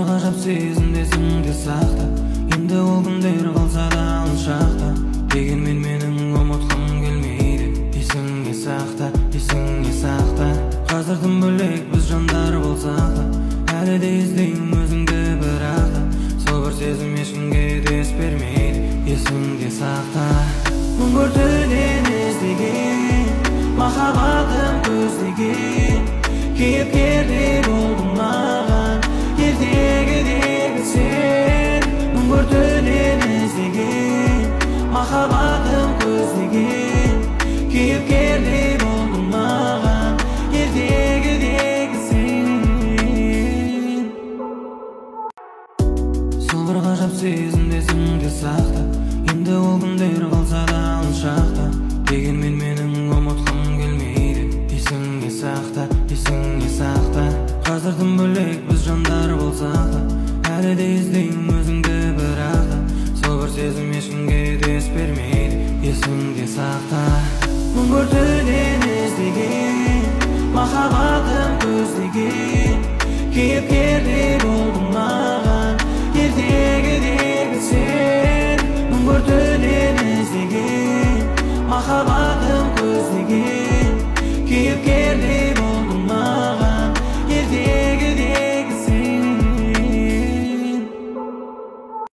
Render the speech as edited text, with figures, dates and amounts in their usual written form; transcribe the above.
бір ғажап сезімді есіңде сақта. Енді ол күндер қалса да алшақта, дегенмен менің ұмытқым келмейді. Есіңде сақта, есіңде сақта. Қазір тым бөлек біз жандар болсақ та, әлі де іздеймін өзіңді бірақ та, сол бір сезім ешкімге дес бермейді. Есіңде сақта. Мың көртуден іздеген, махаббатым көздеген, кейіпкердей болдың маған, ертегідегі сен. Мың көртуден іздеген, махаббатым көздеген, кейіпкердей болдың маған, ертегідегі сен. Сол бір ғажап сезімді есіңде сақта. Енді ол күндер қалса да алшақта, дегенмен менің ұмытқым келмейді. Есіңде сақта, есіңде сақта. Қазір тым бөлек біз жандар болсақ та, әлі де іздеймін өзіңді бірақ та, сол бір сезім ешкімге дес бермейді. Есіңде сақта. Мың көртуден іздеген, махаббатым көздеген, кейіпкердей